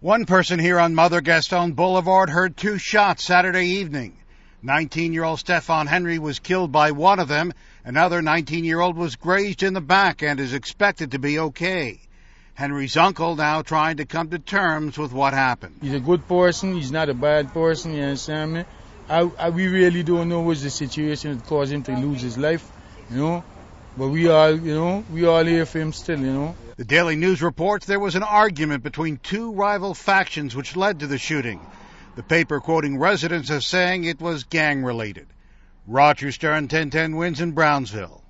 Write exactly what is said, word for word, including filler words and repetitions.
One person here on Mother Gaston Boulevard heard two shots Saturday evening. nineteen-year-old Stefan Henry was killed by one of them. Another nineteen-year-old was grazed in the back and is expected to be okay. Henry's uncle now trying to come to terms with what happened. He's a good person. He's not a bad person. You understand me? I, I, we really don't know what's the situation that caused him to lose his life, you know. But we all, you know, we all here for him still, you know. The Daily News reports there was an argument between two rival factions which led to the shooting. The paper quoting residents as saying it was gang-related. Roger Stern, ten ten Wins in Brownsville.